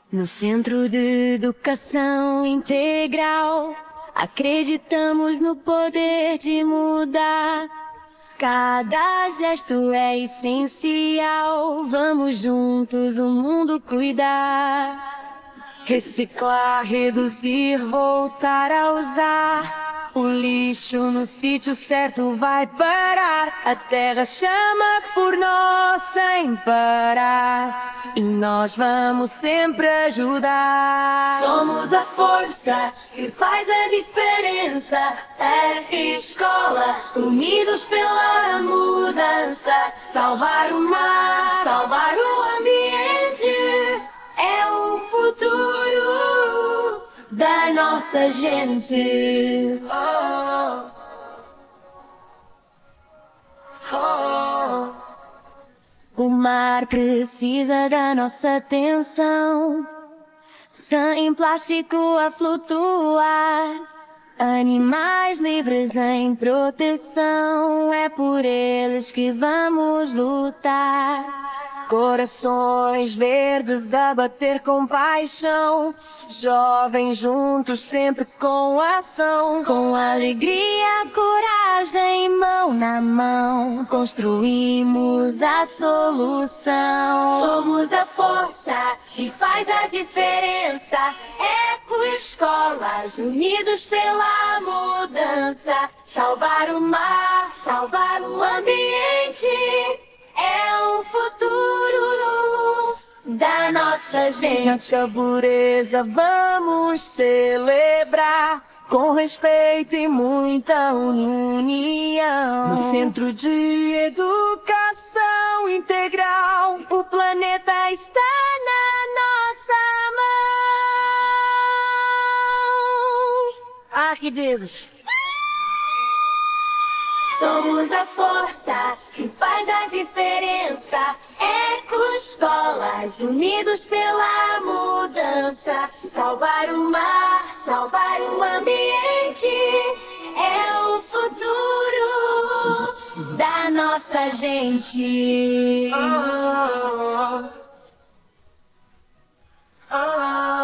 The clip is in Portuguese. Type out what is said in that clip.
No Centro de Educação Integral, acreditamos no poder de mudar. Cada gesto é essencial, vamos juntos o mundo cuidar. Reciclar, reduzir, voltar a usar. O lixo no sítio certo vai parar. A terra chama por nós sem parar, e nós vamos sempre ajudar. Somos a força que faz a diferença. É escola, unidos pela mudança. Salvar o mar, salvar o ambiente. É o futuro da nossa gente. Oh, oh, oh. O mar precisa da nossa atenção. Sem plástico a flutuar. Animais livres em proteção. É por eles que vamos lutar. Corações verdes a bater com paixão. Jovens juntos sempre com ação. Com alegria, coragem, mão na mão, construímos a solução. Somos a força que faz a diferença. Ecoescolas, unidos pela mudança. Salvar o mar, salvar o ambiente. É o futuro da nossa gente. A pureza vamos celebrar, com respeito e muita união. No Centro de Educação Integral, o planeta está na nossa mão. Ah, que Deus! Somos a força que faz a diferença. Ecoescolas, unidos pela mudança. Salvar o mar, salvar o ambiente. É o futuro da nossa gente. Oh, oh, oh.